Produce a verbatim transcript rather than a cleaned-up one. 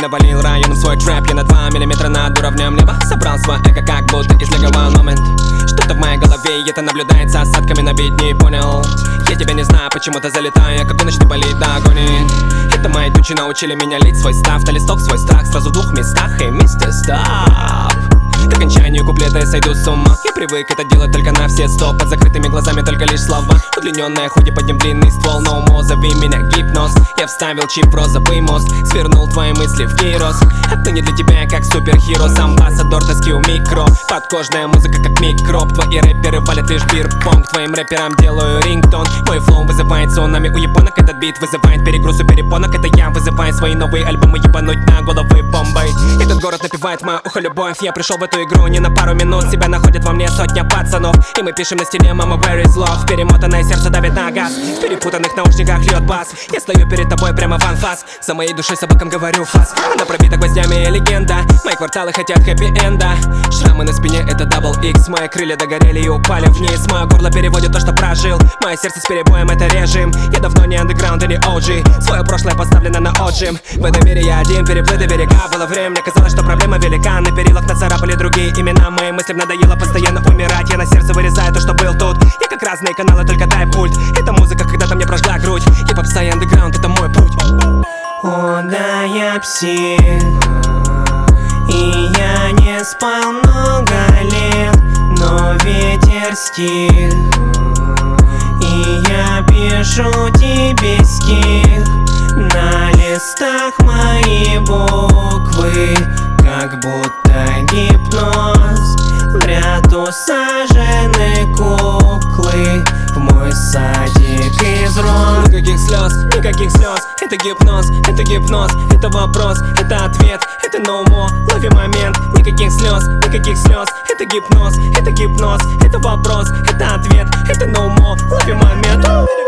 навалил район в свой трэп. Я на два миллиметра над уровнем неба собрал свой эго, как будто излиговал момент. Что-то в моей голове, это наблюдается осадками на бит, не понял. Я тебя не знаю, почему-то залетаю, я как начну болеть до агонии. Это мои тучи научили меня лить свой став, на листок свой страх сразу в двух местах. Эй, мистер, стоп! К окончанию куплета я сойду с ума. Я привык это делать только на все сто. Под закрытыми глазами только лишь слова. Удлиненная худи, под ним длинный ствол. No more, зови меня гипноз. Я вставил чип в розовый мост, свернул твои мысли в гирос. Отныне для тебя я как суперхиро, амбассадор тоски у микро. Подкожная музыка как микроб. Твои рэперы валят лишь бирпонг. Твоим рэперам делаю рингтон. Мой флоу вызывает цунами у японок. Этот бит вызывает перегруз у перепонок. Это я вызываю свои новые альбомы ебануть на головы бомбой. Этот город напевает в мое ухо любовь. Я пришел в эту игру не на пару минут. Себя находит во мне сотня пацанов. И мы пишем на стене мама where is love. Перемотанное сердце давит на газ. В перепутанных наушниках льет бас. Я стою перед тобой прямо в анфас. За моей душой собакам говорю фас. Она пробита гвоздями, легенда. Мои кварталы хотят хэппи-энда. Шрамы на спине это дабл икс. Мои крылья догорели и упали вниз. Мое горло переводит то, что прожил. Мое сердце с перебоем это режим. Я давно не андеграунд и не о джи. Свое прошлое поставлено на отжим. В этом мире я один, переплыты берега. Было время, мне казалось, что проблема велика. На перилах нацарапали другие имена. Моим мыслям надоело постоянно умирать. Я на сердце вырезаю то, что был тут. Я как разные каналы, только дай пульт. Это музыка, когда-то мне прожгла грудь. Хип-попса и андеграунд, это мой путь. О, да, я псих, и я не спал много лет, но ветер стих, и я пишу тебе стих. На листах мои буквы, как будто гипноз. В ряд усажены куклы, в мой садик из роз. Никаких слез, никаких слез. Это гипноз, это гипноз. Это вопрос, это ответ. Это no more, лови момент. Никаких слез, никаких слез. Это гипноз, это гипноз. Это вопрос, это ответ. Это no more, лови момент.